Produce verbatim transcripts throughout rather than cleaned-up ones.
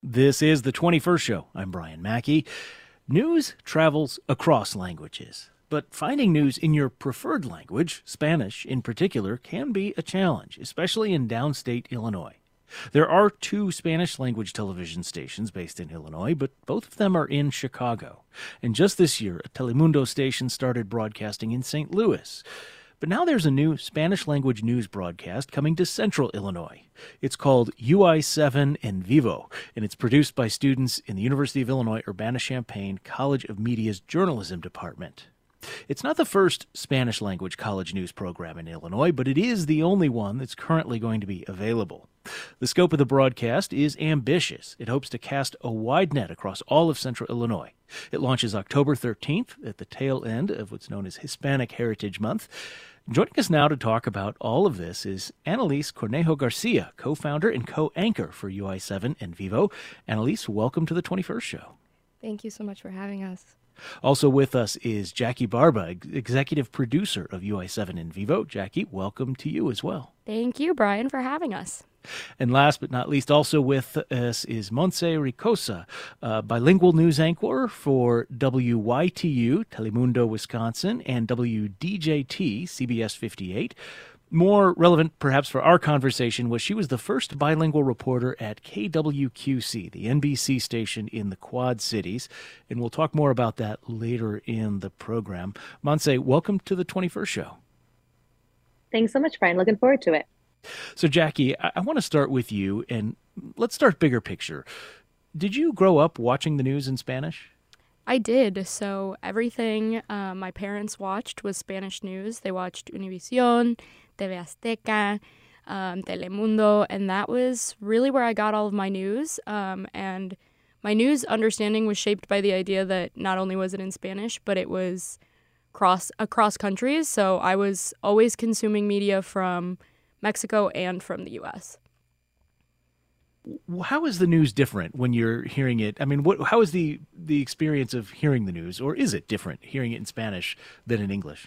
This is the twenty-first Show. I'm Brian Mackey. News travels across languages, but finding news in your preferred language, Spanish in particular, can be a challenge, especially in downstate Illinois. There are two Spanish-language television stations based in Illinois, but both of them are in Chicago. And just this year, a Telemundo station started broadcasting in Saint Louis. But now there's a new Spanish-language news broadcast coming to central Illinois. It's called U I seven en Vivo, and it's produced by students in the University of Illinois Urbana-Champaign College of Media's journalism department. It's not the first Spanish-language college news program in Illinois, but it is the only one that's currently going to be available. The scope of the broadcast is ambitious. It hopes to cast a wide net across all of central Illinois. It launches October thirteenth at the tail end of what's known as Hispanic Heritage Month. Joining us now to talk about all of this is Annalise Cornejo Garcia, co-founder and co-anchor for U I seven en Vivo. Annalise, welcome to the twenty-first Show. Thank you so much for having us. Also with us is Jackie Barba, executive producer of U I seven en Vivo. Jackie, welcome to you as well. Thank you, Brian, for having us. And last but not least, also with us is Montse Ricosa, uh, bilingual news anchor for W Y T U, Telemundo, Wisconsin, and W D J T, C B S fifty-eight. More relevant, perhaps, for our conversation was she was the first bilingual reporter at K W Q C, the N B C station in the Quad Cities, and we'll talk more about that later in the program. Montse, welcome to the twenty-first Show. Thanks so much, Brian. Looking forward to it. So, Jackie, I, I want to start with you, and let's start bigger picture. Did you grow up watching the news in Spanish? I did. So everything uh, my parents watched was Spanish news. They watched Univision, T V Azteca, um, Telemundo, and that was really where I got all of my news. Um, and my news understanding was shaped by the idea that not only was it in Spanish, but it was cross across countries. So I was always consuming media from Mexico and from the U S. How is the news different when you're hearing it? I mean, what? How is the, the experience of hearing the news, or is it different hearing it in Spanish than in English?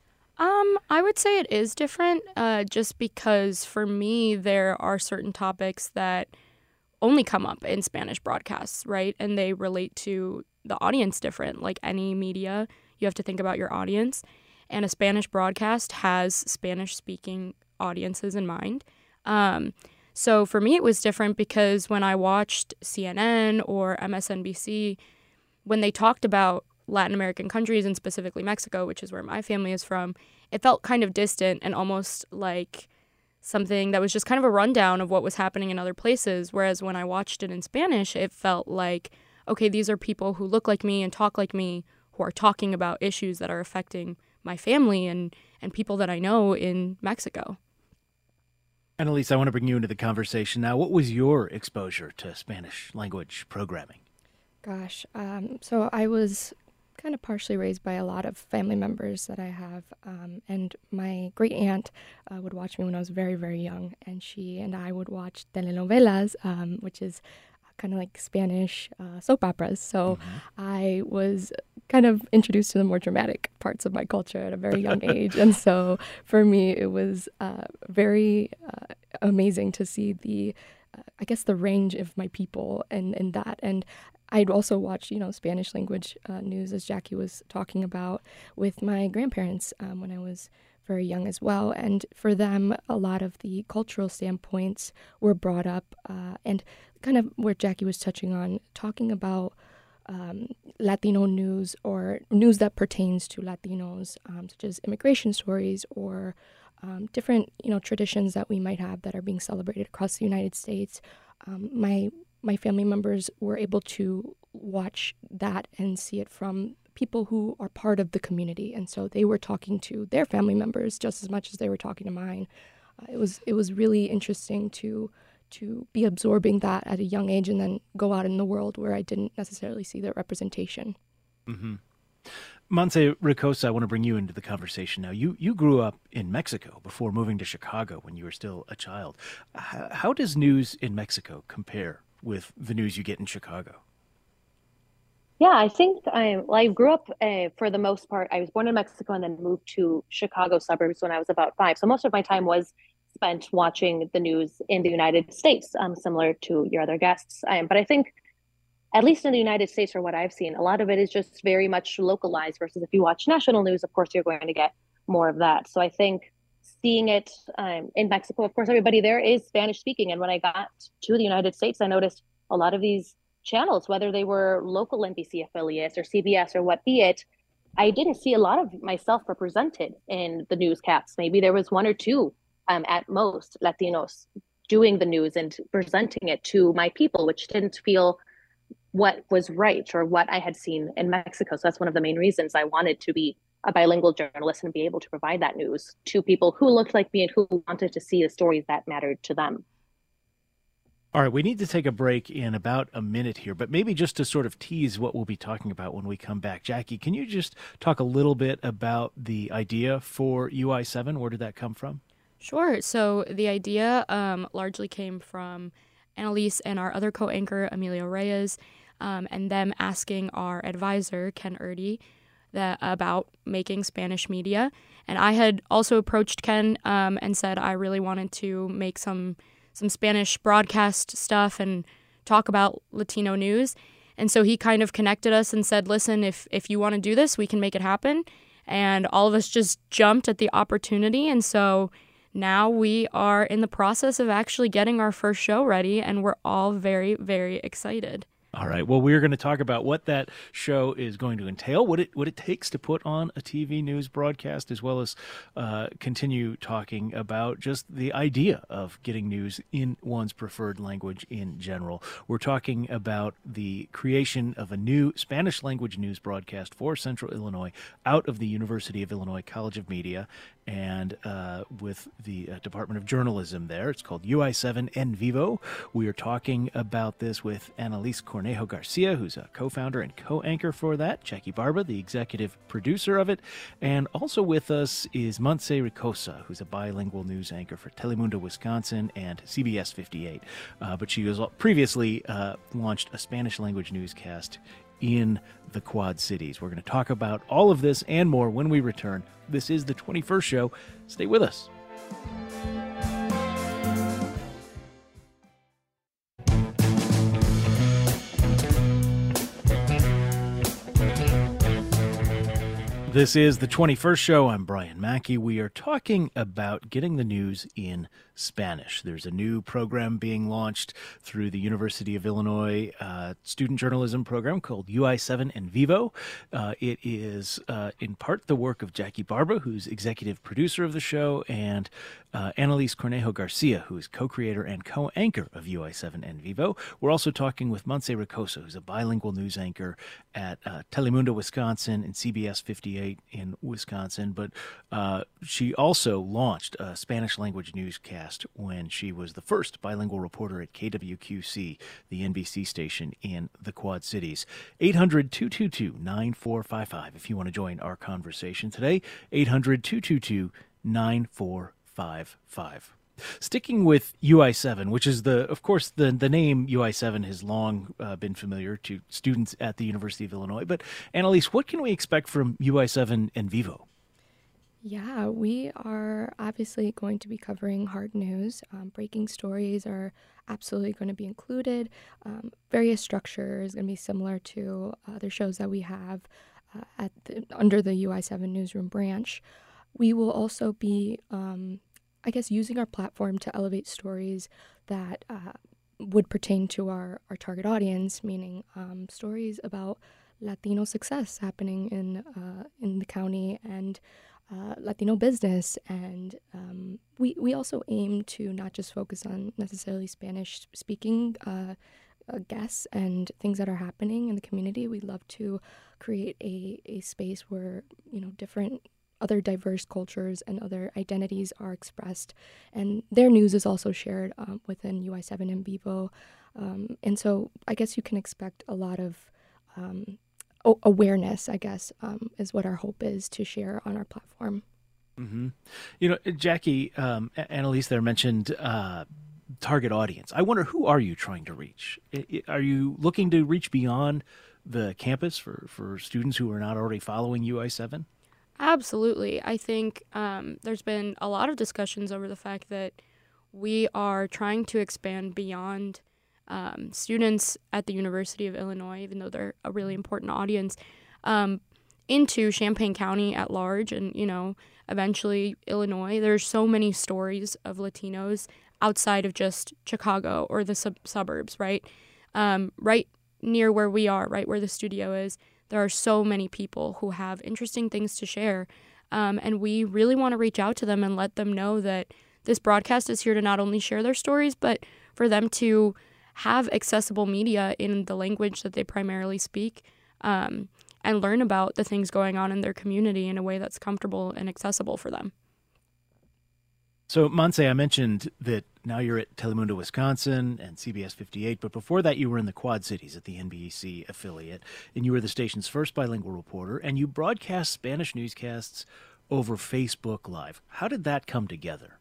Um, I would say it is different, uh, just because for me there are certain topics that only come up in Spanish broadcasts, right? And they relate to the audience different. Like any media, you have to think about your audience, and a Spanish broadcast has Spanish-speaking audiences in mind. Um, so for me, it was different because when I watched C N N or M S N B C, when they talked about Latin American countries and specifically Mexico, which is where my family is from, it felt kind of distant and almost like something that was just kind of a rundown of what was happening in other places. Whereas when I watched it in Spanish, it felt like, okay, these are people who look like me and talk like me, who are talking about issues that are affecting my family and, and people that I know in Mexico. Annalise, I want to bring you into the conversation now. What was your exposure to Spanish language programming? Gosh, um, so I was kind of partially raised by a lot of family members that I have, um, and my great aunt uh, would watch me when I was very, very young, and she and I would watch telenovelas, um, which is kind of like Spanish uh, soap operas. So mm-hmm. I was kind of introduced to the more dramatic parts of my culture at a very young age. And so for me, it was uh, very uh, amazing to see the, uh, I guess, the range of my people and, and that. And I'd also watch, you know, Spanish language uh, news, as Jackie was talking about, with my grandparents um, when I was very young as well. And for them, a lot of the cultural standpoints were brought up uh, and kind of where Jackie was touching on, talking about um, Latino news or news that pertains to Latinos, um, such as immigration stories or um, different, you know, traditions that we might have that are being celebrated across the United States. Um, my my family members were able to watch that and see it from people who are part of the community, and so they were talking to their family members just as much as they were talking to mine. Uh, it was it was really interesting to to be absorbing that at a young age and then go out in the world where I didn't necessarily see that representation. Mm-hmm. Montse Ricosa, I want to bring you into the conversation now. You you grew up in Mexico before moving to Chicago when you were still a child. How, how does news in Mexico compare with the news you get in Chicago? Yeah, I think I, well, I grew up, uh, for the most part, I was born in Mexico and then moved to Chicago suburbs when I was about five. So most of my time was spent watching the news in the United States, um, similar to your other guests. Um, but I think, at least in the United States, or what I've seen, a lot of it is just very much localized versus if you watch national news, of course, you're going to get more of that. So I think seeing it um, in Mexico, of course, everybody there is Spanish speaking. And when I got to the United States, I noticed a lot of these channels, whether they were local N B C affiliates or C B S or what be it, I didn't see a lot of myself represented in the newscasts. Maybe there was one or two um, at most Latinos doing the news and presenting it to my people, which didn't feel what was right or what I had seen in Mexico. So that's one of the main reasons I wanted to be a bilingual journalist and be able to provide that news to people who looked like me and who wanted to see the stories that mattered to them. All right, we need to take a break in about a minute here, but maybe just to sort of tease what we'll be talking about when we come back. Jackie, can you just talk a little bit about the idea for U I seven? Where did that come from? Sure. So the idea um, largely came from Annalise and our other co-anchor, Emilio Reyes, um, and them asking our advisor, Ken Erdy, that, about making Spanish media. And I had also approached Ken um, and said I really wanted to make some some Spanish broadcast stuff and talk about Latino news. And so he kind of connected us and said, listen, if if you want to do this, we can make it happen. And all of us just jumped at the opportunity. And so now we are in the process of actually getting our first show ready, and we're all very, very excited. All right. Well, we're going to talk about what that show is going to entail, what it what it takes to put on a T V news broadcast, as well as uh, continue talking about just the idea of getting news in one's preferred language in general. We're talking about the creation of a new Spanish language news broadcast for Central Illinois out of the University of Illinois College of Media and uh, with the uh, Department of Journalism there. It's called U I seven En Vivo. We are talking about this with Annalise Cornejo Garcia, who's a co-founder and co-anchor for that, Jackie Barba, the executive producer of it, and also with us is Montse Ricosa, who's a bilingual news anchor for Telemundo Wisconsin and C B S fifty-eight. Uh, but she was previously uh, launched a Spanish language newscast in the Quad Cities. We're going to talk about all of this and more when we return. This is the twenty-first show. Stay with us. This is the twenty-first show. I'm Brian Mackey. We are talking about getting the news in Spanish. There's a new program being launched through the University of Illinois uh, student journalism program called U I seven En Vivo. Uh, it is uh, in part the work of Jackie Barba, who's executive producer of the show, and uh, Annalise Cornejo Garcia, who is co-creator and co-anchor of U I seven En Vivo. We're also talking with Montse Ricosa, who's a bilingual news anchor at uh, Telemundo Wisconsin and C B S fifty-eight in Wisconsin, but uh, she also launched a Spanish language newscast when she was the first bilingual reporter at K W Q C, the N B C station in the Quad Cities. eight hundred, two two two, nine four five five if you want to join our conversation today. eight hundred, two two two, nine four five five. Sticking with U I seven, which is the, of course, the the name U I seven has long uh, been familiar to students at the University of Illinois. But Annalise, what can we expect from U I seven En Vivo? Yeah, we are obviously going to be covering hard news. Um, breaking stories are absolutely going to be included. Um, various structures going to be similar to other shows that we have uh, at the, under the U I seven newsroom branch. We will also be um, I guess, using our platform to elevate stories that uh, would pertain to our, our target audience, meaning um, stories about Latino success happening in uh, in the county and uh, Latino business. And um, we, we also aim to not just focus on necessarily Spanish-speaking uh, uh, guests and things that are happening in the community. We'd love to create a, a space where, you know, different other diverse cultures and other identities are expressed, and their news is also shared um, within U I seven En Vivo. Um, and so I guess you can expect a lot of um, o- awareness, I guess, um, is what our hope is to share on our platform. Mm-hmm. You know, Jackie, um, Annalise there mentioned uh, target audience. I wonder, who are you trying to reach? Are you looking to reach beyond the campus for, for students who are not already following U I seven? Absolutely. I think um, there's been a lot of discussions over the fact that we are trying to expand beyond um, students at the University of Illinois, even though they're a really important audience, um, into Champaign County at large, and, you know, eventually Illinois. There's so many stories of Latinos outside of just Chicago or the sub- suburbs, right? Um, right near where we are, right where the studio is, there are so many people who have interesting things to share. Um, and we really want to reach out to them and let them know that this broadcast is here to not only share their stories, but for them to have accessible media in the language that they primarily speak, um, and learn about the things going on in their community in a way that's comfortable and accessible for them. So, Montse, I mentioned that now you're at Telemundo, Wisconsin and C B S fifty-eight, but before that you were in the Quad Cities at the N B C affiliate, and you were the station's first bilingual reporter, and you broadcast Spanish newscasts over Facebook Live. How did that come together?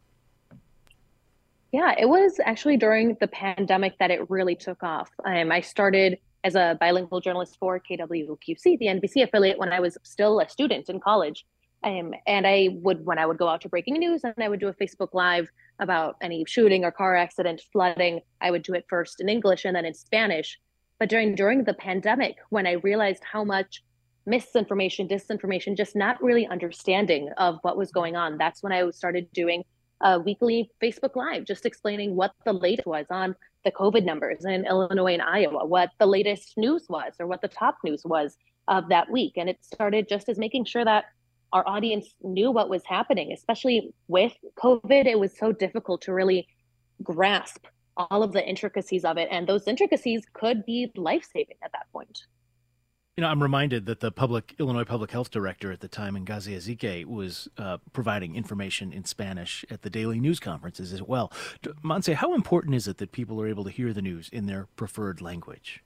Yeah, it was actually during the pandemic that it really took off. Um, I started as a bilingual journalist for K W Q C, the N B C affiliate, when I was still a student in college. Um, and I would, when I would go out to breaking news, and I would do a Facebook Live about any shooting or car accident, flooding, I would do it first in English and then in Spanish. But during during the pandemic, when I realized how much misinformation, disinformation, just not really understanding of what was going on, that's when I started doing a weekly Facebook Live, just explaining what the latest was on the COVID numbers in Illinois and Iowa, what the latest news was, or what the top news was of that week. And it started just as making sure that our audience knew what was happening, especially with COVID. It was so difficult to really grasp all of the intricacies of it. And those intricacies could be life-saving at that point. You know, I'm reminded that the public Illinois public health director at the time, Ngazi Ezike, was uh, providing information in Spanish at the daily news conferences as well. Montse, how important is it that people are able to hear the news in their preferred language?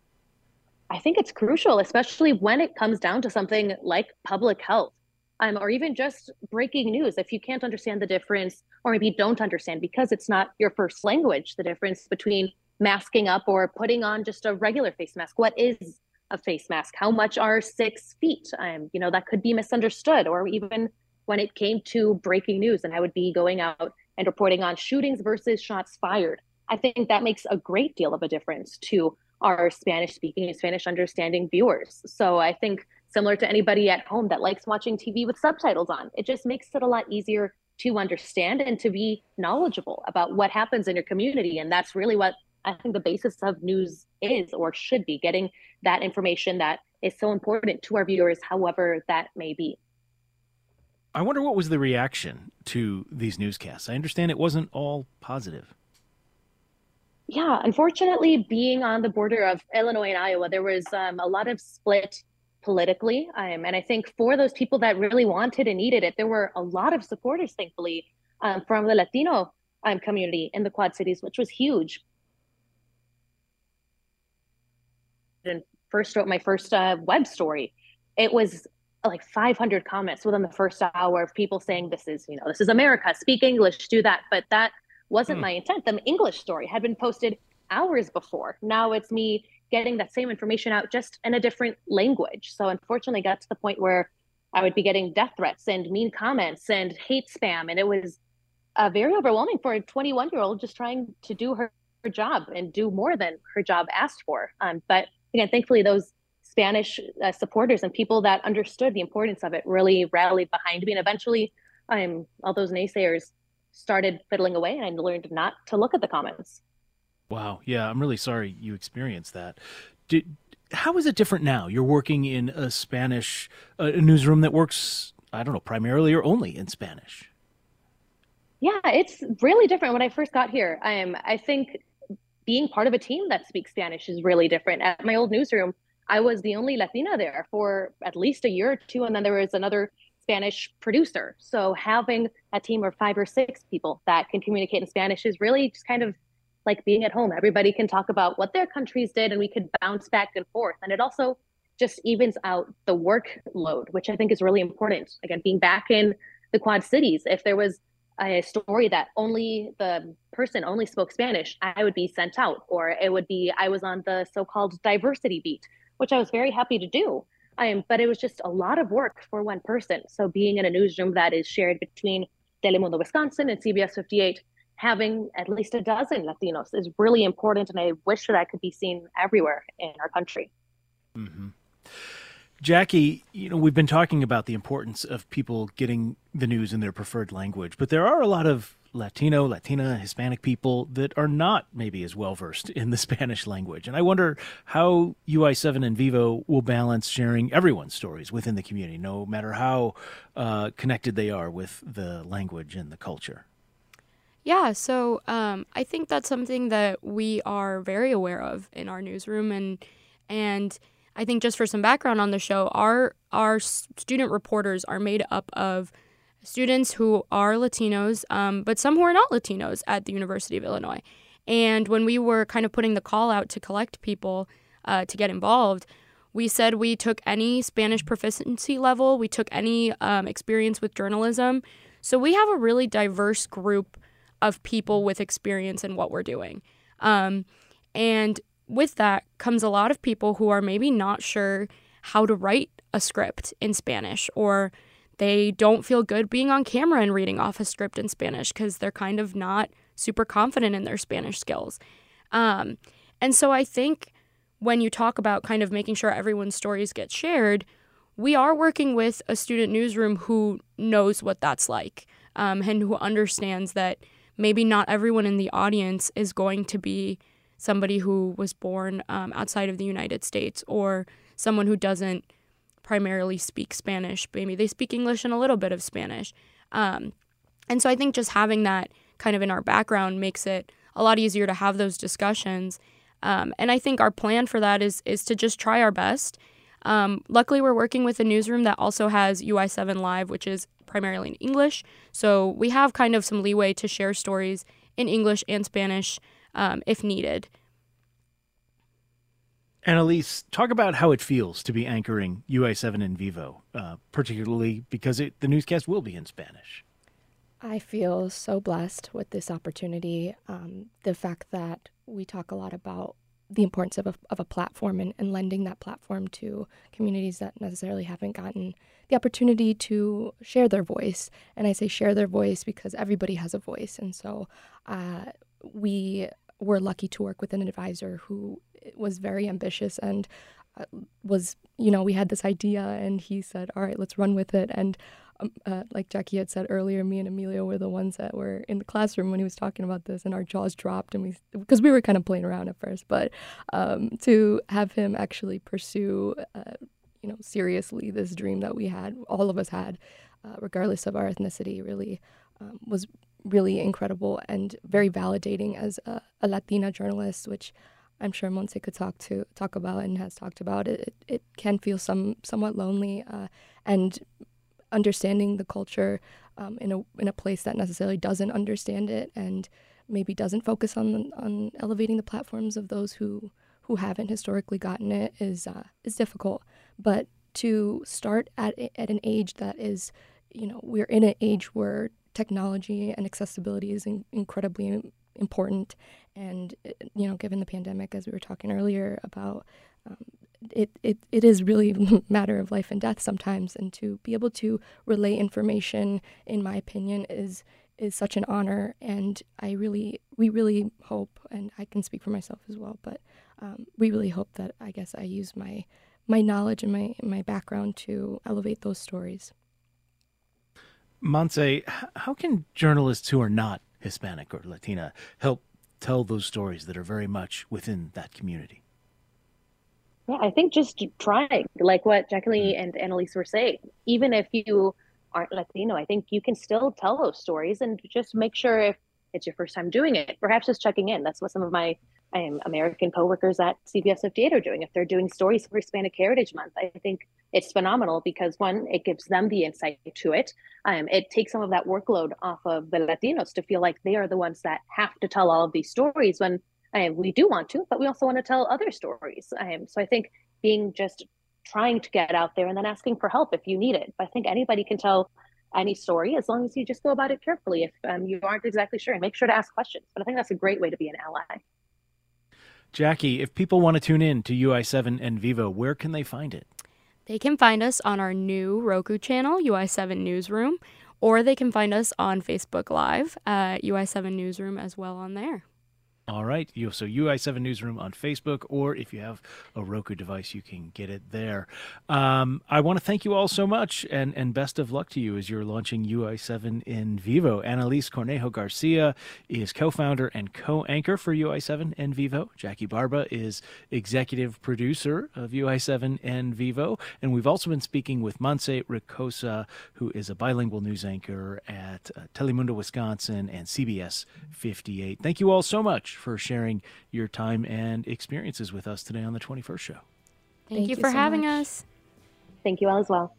I think it's crucial, especially when it comes down to something like public health. Um, or even just breaking news. If you can't understand the difference, or maybe don't understand because it's not your first language, the difference between masking up or putting on just a regular face mask. What is a face mask? How much are six feet? Um, you know, that could be misunderstood. Or even when it came to breaking news, and I would be going out and reporting on shootings versus shots fired. I think that makes a great deal of a difference to our Spanish speaking and Spanish understanding viewers. So I think, similar to anybody at home that likes watching T V with subtitles on, it just makes it a lot easier to understand and to be knowledgeable about what happens in your community. And that's really what I think the basis of news is, or should be, getting that information that is so important to our viewers, however that may be. I wonder what was the reaction to these newscasts. I understand it wasn't all positive. Yeah, unfortunately, being on the border of Illinois and Iowa, there was um, a lot of split politically. Um, and I think for those people that really wanted and needed it, there were a lot of supporters, thankfully, um, from the Latino um, community in the Quad Cities, which was huge. And first wrote my first uh, web story. It was like five hundred comments within the first hour of people saying, this is, you know, this is America, speak English, do that. But that wasn't hmm. my intent. The English story had been posted hours before. Now it's me getting that same information out just in a different language. So unfortunately got to the point where I would be getting death threats and mean comments and hate spam. And it was uh, very overwhelming for a twenty-one year old just trying to do her, her job and do more than her job asked for. Um, but again, thankfully those Spanish uh, supporters and people that understood the importance of it really rallied behind me. And eventually um, all those naysayers started fiddling away, and I learned not to look at the comments. Wow. Yeah, I'm really sorry you experienced that. Did, how is it different now? You're working in a Spanish uh, newsroom that works, I don't know, primarily or only in Spanish. Yeah, it's really different. When I first got here, um, I think being part of a team that speaks Spanish is really different. At my old newsroom, I was the only Latina there for at least a year or two, and then there was another Spanish producer. So having a team of five or six people that can communicate in Spanish is really just kind of like being at home. Everybody can talk about what their countries did, and we could bounce back and forth. And it also just evens out the workload, which I think is really important. Again, being back in the Quad Cities, if there was a story that only the person only spoke Spanish, I would be sent out, or it would be, I was on the so-called diversity beat, which I was very happy to do. Um, but it was just a lot of work for one person. So being in a newsroom that is shared between Telemundo Wisconsin and C B S fifty-eight, having at least a dozen Latinos is really important. And I wish that I could be seen everywhere in our country. Mm-hmm. Jackie, you know, we've been talking about the importance of people getting the news in their preferred language, but there are a lot of Latino, Latina, Hispanic people that are not maybe as well versed in the Spanish language. And I wonder how U I seven and Vivo will balance sharing everyone's stories within the community, no matter how uh, connected they are with the language and the culture. Yeah, so um, I think that's something that we are very aware of in our newsroom, and and I think just for some background on the show, our our student reporters are made up of students who are Latinos, um, but some who are not Latinos at the University of Illinois. And when we were kind of putting the call out to collect people uh, to get involved, we said we took any Spanish proficiency level, we took any um, experience with journalism. So we have a really diverse group of people with experience in what we're doing. Um, and with that comes a lot of people who are maybe not sure how to write a script in Spanish, or they don't feel good being on camera and reading off a script in Spanish because they're kind of not super confident in their Spanish skills. Um, and so I think when you talk about kind of making sure everyone's stories get shared, we are working with a student newsroom who knows what that's like, um, and who understands that maybe not everyone in the audience is going to be somebody who was born um, outside of the United States, or someone who doesn't primarily speak Spanish. Maybe they speak English and a little bit of Spanish. Um, and so I think just having that kind of in our background makes it a lot easier to have those discussions. Um, and I think our plan for that is is to just try our best. Um, luckily, we're working with a newsroom that also has U I seven Live, which is primarily in English. So we have kind of some leeway to share stories in English and Spanish um, if needed. Annalise, talk about how it feels to be anchoring U I seven and Vivo, uh, particularly because it, the newscast will be in Spanish. I feel so blessed with this opportunity. Um, the fact that we talk a lot about the importance of a, of a platform and, and lending that platform to communities that necessarily haven't gotten the opportunity to share their voice. And I say share their voice because everybody has a voice. And so uh, we were lucky to work with an advisor who was very ambitious and uh, was, you know, we had this idea and he said, all right, let's run with it. And um, uh, like Jackie had said earlier, me and Emilio were the ones that were in the classroom when he was talking about this, and our jaws dropped, and we, because we were kind of playing around at first, but um, to have him actually pursue, uh, you know, seriously this dream that we had, all of us had, uh, regardless of our ethnicity, really um, was really incredible and very validating as a, a Latina journalist, which I'm sure Montse could talk to talk about and has talked about. It, it, it can feel some somewhat lonely, uh, and understanding the culture um, in a in a place that necessarily doesn't understand it and maybe doesn't focus on on elevating the platforms of those who who haven't historically gotten it is uh, is difficult. But to start at at an age that is, you know, we're in an age where technology and accessibility is in, incredibly important, and you know, given the pandemic, as we were talking earlier about. Um, It, it it is really a matter of life and death sometimes, and to be able to relay information, in my opinion, is is such an honor. And I really, we really hope, and I can speak for myself as well, but um, we really hope that I guess I use my my knowledge and my my background to elevate those stories. Montse, how can journalists who are not Hispanic or Latina help tell those stories that are very much within that community? Yeah, I think just trying, like what Jacqueline and Annalise were saying, even if you aren't Latino, I think you can still tell those stories, and just make sure if it's your first time doing it, perhaps just checking in. That's what some of my um, American coworkers at C B S fifty-eight are doing. If they're doing stories for Hispanic Heritage Month, I think it's phenomenal because, one, it gives them the insight to it. Um, it takes some of that workload off of the Latinos to feel like they are the ones that have to tell all of these stories when Um, we do want to, but we also want to tell other stories. Um, so I think being just trying to get out there and then asking for help if you need it. But I think anybody can tell any story as long as you just go about it carefully. If um, you aren't exactly sure, and make sure to ask questions. But I think that's a great way to be an ally. Jackie, if people want to tune in to U I seven and Vivo, where can they find it? They can find us on our new Roku channel, U I seven Newsroom, or they can find us on Facebook Live at U I seven Newsroom as well on there. All right. You, so U I seven Newsroom on Facebook, or if you have a Roku device, you can get it there. Um, I want to thank you all so much, and, and best of luck to you as you're launching U I seven in Vivo. Annalise Cornejo Garcia is co-founder and co-anchor for U I seven en Vivo. Jackie Barba is executive producer of U I seven en Vivo. And we've also been speaking with Montse Ricosa, who is a bilingual news anchor at uh, Telemundo, Wisconsin, and C B S fifty-eight. Thank you all so much for sharing your time and experiences with us today on the twenty-first Show. Thank, Thank you you for so having much. us. Thank you all as well.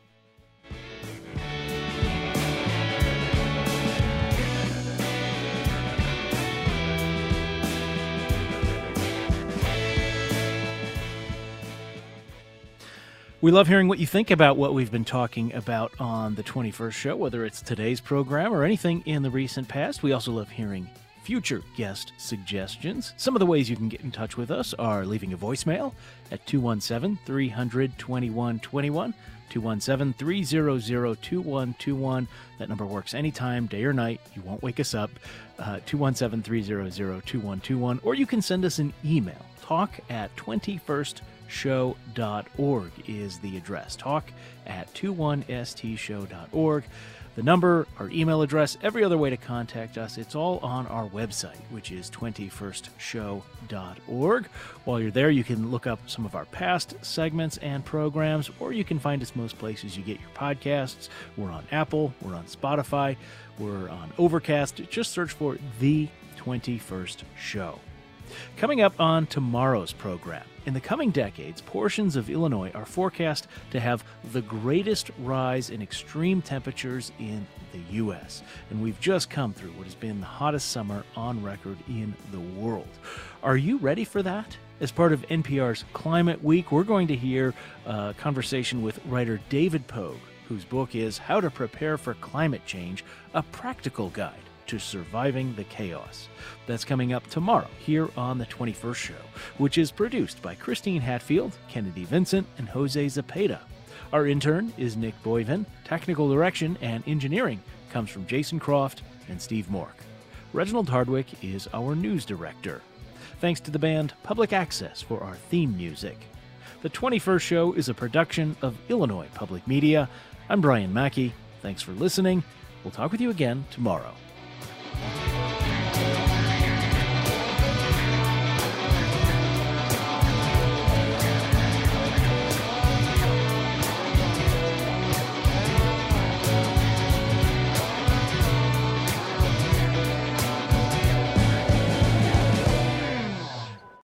We love hearing what you think about what we've been talking about on the twenty-first Show, whether it's today's program or anything in the recent past. We also love hearing future guest suggestions. Some of the ways you can get in touch with us are leaving a voicemail at two one seven, three hundred, twenty-one twenty-one, two one seven, three hundred, twenty-one twenty-one. That number works anytime, day or night. You won't wake us up. Uh, two one seven, three hundred, twenty-one twenty-one. Or you can send us an email. Talk at twenty-first show dot org is the address. Talk at twenty-one s t show dot org. The number, our email address, every other way to contact us, it's all on our website, which is twenty-first show dot org. While you're there, you can look up some of our past segments and programs, or you can find us most places you get your podcasts. We're on Apple, we're on Spotify, we're on Overcast. Just search for The twenty-first Show. Coming up on tomorrow's program, in the coming decades, portions of Illinois are forecast to have the greatest rise in extreme temperatures in the U S. And we've just come through what has been the hottest summer on record in the world. Are you ready for that? As part of N P R's Climate Week, we're going to hear a conversation with writer David Pogue, whose book is How to Prepare for Climate Change, a practical guide to surviving the chaos. That's coming up tomorrow here on the twenty-first Show, which is produced by Christine Hatfield, Kennedy Vincent, and Jose Zepeda. Our intern is Nick Boyven. Technical direction and engineering comes from Jason Croft and Steve Mork. Reginald Hardwick is our news director. Thanks to the band Public Access for our theme music. The twenty-first Show is a production of Illinois Public Media. I'm Brian Mackey. Thanks for listening. We'll talk with you again tomorrow.